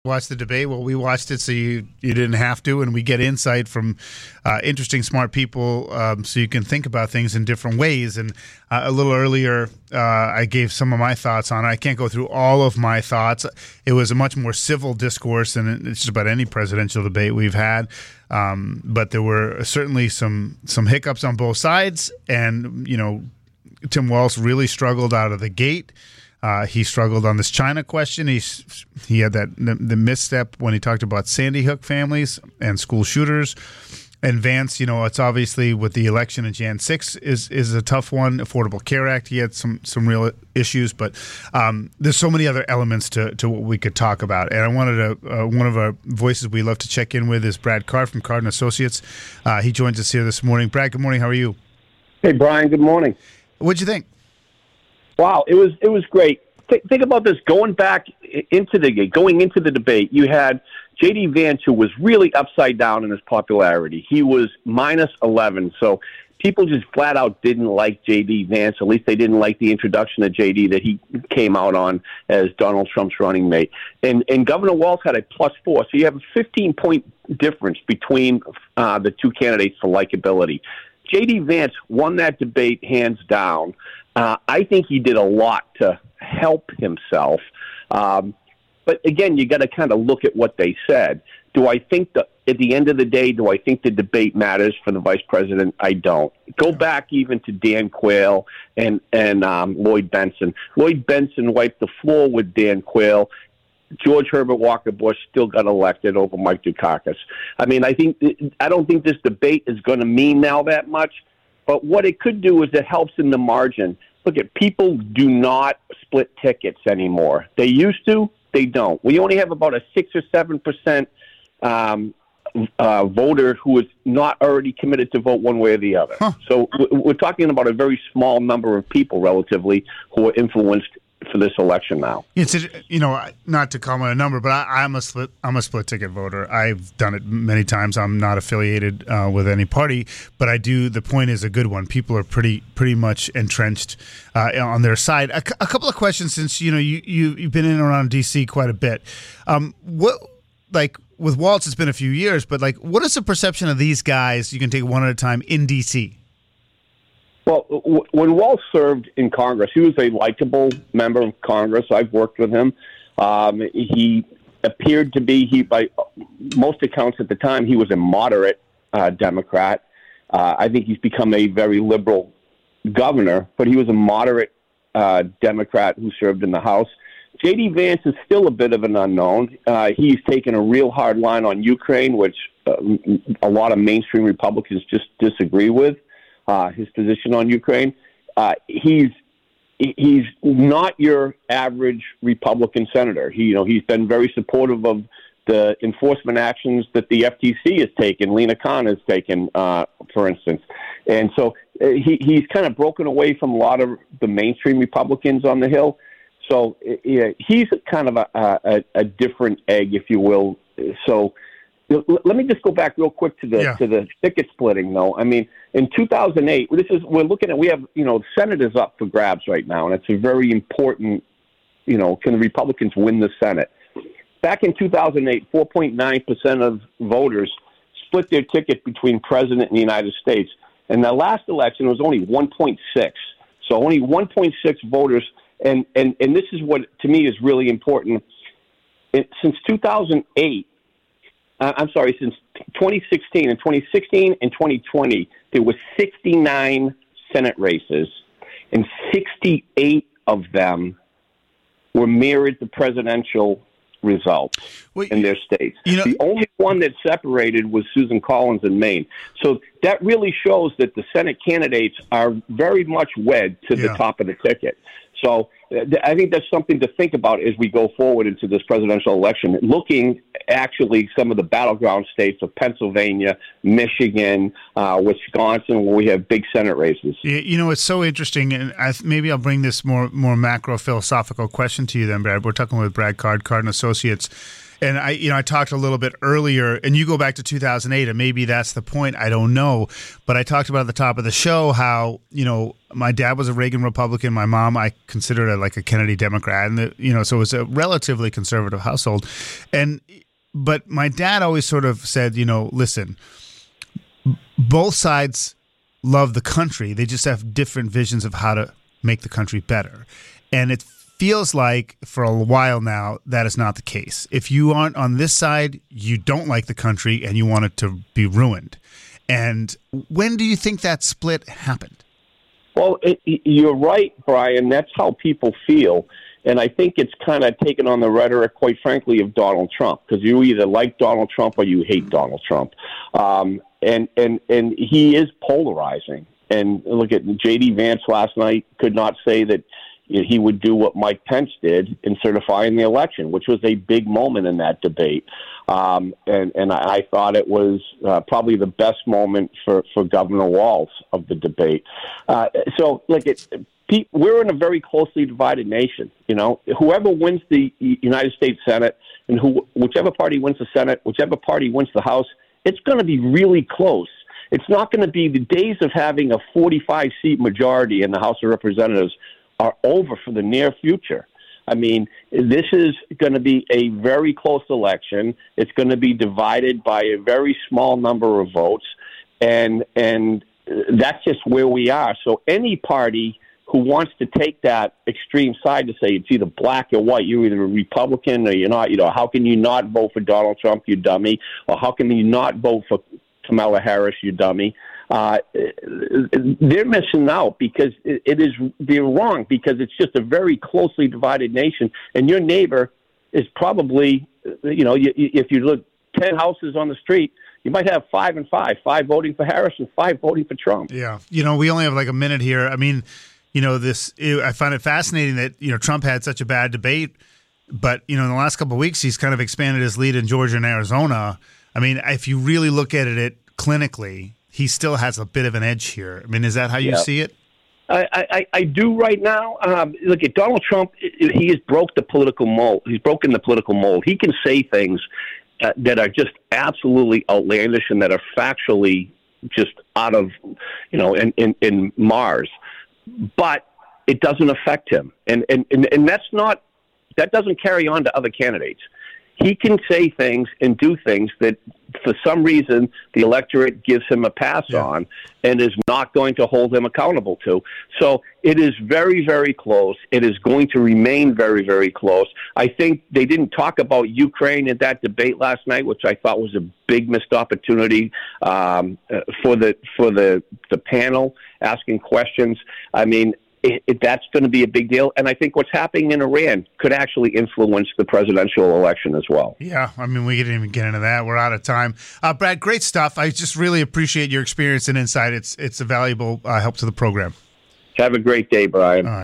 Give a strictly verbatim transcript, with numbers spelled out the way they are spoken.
Watch the debate. Well, we watched it, so you, you didn't have to, and we get insight from uh, interesting, smart people, um, so you can think about things in different ways. And uh, a little earlier, uh, I gave some of my thoughts on it. I can't go through all of my thoughts. It was a much more civil discourse than it's just about any presidential debate we've had. Um, but there were certainly some some hiccups on both sides, and you know, Tim Walz really struggled out of the gate. Uh, he struggled on this China question. He's, he had that the misstep when he talked about Sandy Hook families and school shooters. And Vance, you know, it's obviously with the election in January sixth is is a tough one. Affordable Care Act, he had some some real issues, but um, there's so many other elements to, to what we could talk about. And I wanted to, uh, one of our voices we love to check in with is Brad Card from Card and Associates. Uh, he joins us here this morning. Brad, good morning. How are you? Hey, Brian. Good morning. What'd you think? Wow, it was it was great. Th- think about this. Going back into the going into the debate, you had J D Vance, who was really upside down in his popularity. He was minus eleven, so people just flat out didn't like J D Vance. At least they didn't like the introduction of J D that he came out on as Donald Trump's running mate. And and Governor Walz had a plus four, so you have a fifteen point difference between uh, the two candidates for likability. J D Vance won that debate hands down. Uh, I think he did a lot to help himself. Um, but again, you got to kind of look at what they said. Do I think that at the end of the day, do I think the debate matters for the vice president? I don't. Go back even to Dan Quayle and, and um, Lloyd Bentsen. Lloyd Bentsen wiped the floor with Dan Quayle. George Herbert Walker Bush still got elected over Mike Dukakis. I mean, I think I don't think this debate is going to mean now that much. But what it could do is it helps in the margin. Look, at people do not split tickets anymore. They used to. They don't. We only have about a six or seven percent um, uh, voter who is not already committed to vote one way or the other. Huh. So we're talking about a very small number of people, relatively, who are influenced for this election now. It's a, you know, not to call it a number, but I, I'm a split. I'm a split ticket voter. I've done it many times. I'm not affiliated uh, with any party, but I do. The point is a good one. People are pretty pretty much entrenched uh, on their side. A, a couple of questions, since you know you, you you've been in and around D C quite a bit. Um, what like with Walz, it's been a few years, but like, what is the perception of these guys? You can take one at a time in D C. Well, w- when Walz served in Congress, he was a likable member of Congress. I've worked with him. Um, he appeared to be, he by most accounts at the time, he was a moderate uh, Democrat. Uh, I think he's become a very liberal governor, but he was a moderate uh, Democrat who served in the House. J D Vance is still a bit of an unknown. Uh, he's taken a real hard line on Ukraine, which uh, a lot of mainstream Republicans just disagree with. Uh, his position on Ukraine. Uh, he's he's not your average Republican senator. He you know he's been very supportive of the enforcement actions that the F T C has taken, Lena Khan has taken, uh, for instance, and so uh, he he's kind of broken away from a lot of the mainstream Republicans on the Hill. So uh, he's kind of a, a, a different egg, if you will. So. Let me just go back real quick to the yeah. to the ticket splitting, though. I mean, in two thousand eight, this is we're looking at we have you know Senate is up for grabs right now, and it's a very important. You know, can the Republicans win the Senate? Back in two thousand eight, four point nine percent of voters split their ticket between president and the United States, and the last election was only one point six. So only one point six voters, and and and this is what to me is really important. It, since two thousand eight. Uh, I'm sorry, since twenty sixteen. In twenty sixteen and twenty twenty, there were sixty-nine Senate races, and sixty-eight of them were mirrored the presidential results well, in their states. You know, the only one that separated was Susan Collins in Maine. So that really shows that the Senate candidates are very much wed to yeah. the top of the ticket. So I think that's something to think about as we go forward into this presidential election, looking actually some of the battleground states of Pennsylvania, Michigan, uh, Wisconsin, where we have big Senate races. You know, it's so interesting, and I, maybe I'll bring this more more macro philosophical question to you then, Brad. We're talking with Brad Card, Card and Associates. And I, you know, I talked a little bit earlier, and you go back to two thousand eight, and maybe that's the point. I don't know, but I talked about at the top of the show how, you know, my dad was a Reagan Republican. My mom, I considered her like a Kennedy Democrat, and the, you know, so it was a relatively conservative household. And but my dad always sort of said, you know, listen, both sides love the country. They just have different visions of how to make the country better, and it feels like for a while now that is not the case. If you aren't on this side, you don't like the country and you want it to be ruined. And when do you think that split happened? Well, it, you're right, Brian. That's how people feel. And I think it's kind of taken on the rhetoric, quite frankly, of Donald Trump, because you either like Donald Trump or you hate Donald Trump. Um, and, and, and he is polarizing. And look at J D Vance last night could not say that he would do what Mike Pence did in certifying the election, which was a big moment in that debate. Um, and, and I thought it was uh, probably the best moment for, for Governor Walz of the debate. Uh, so, look, it, we're in a very closely divided nation. You know, whoever wins the United States Senate and who, whichever party wins the Senate, whichever party wins the House, it's going to be really close. It's not going to be the days of having a forty-five seat majority in the House of Representatives are over for the near future. I mean, this is going to be a very close election. It's going to be divided by a very small number of votes, and and that's just where we are. So any party who wants to take that extreme side to say it's either black or white, you're either a Republican or you're not, you know, how can you not vote for Donald Trump, you dummy, or how can you not vote for Kamala Harris, you dummy? Uh, they're missing out because it is, they're wrong because it's just a very closely divided nation. And your neighbor is probably, you know, you, if you look ten houses on the street, you might have five and five, five voting for Harris and five voting for Trump. Yeah. You know, we only have like a minute here. I mean, you know, this, I find it fascinating that, you know, Trump had such a bad debate, but, you know, in the last couple of weeks, he's kind of expanded his lead in Georgia and Arizona. I mean, if you really look at it, it clinically, he still has a bit of an edge here. I mean, is that how you yeah. see it? I, I, I do right now. Um, look at Donald Trump. He has broke the political mold. He's broken the political mold. He can say things uh, that are just absolutely outlandish and that are factually just out of, you know, in, in, in Mars. But it doesn't affect him. And, and, and, and that's not, that doesn't carry on to other candidates. He can say things and do things that, for some reason, the electorate gives him a pass yeah. on and is not going to hold him accountable to. So it is very, very close. It is going to remain very, very close. I think they didn't talk about Ukraine in that debate last night, which I thought was a big missed opportunity um, for the for the the panel asking questions. I mean, It, it, that's going to be a big deal. And I think what's happening in Iran could actually influence the presidential election as well. Yeah, I mean, we didn't even get into that. We're out of time. Uh, Brad, great stuff. I just really appreciate your experience and insight. It's, it's a valuable uh, help to the program. Have a great day, Brian. All right.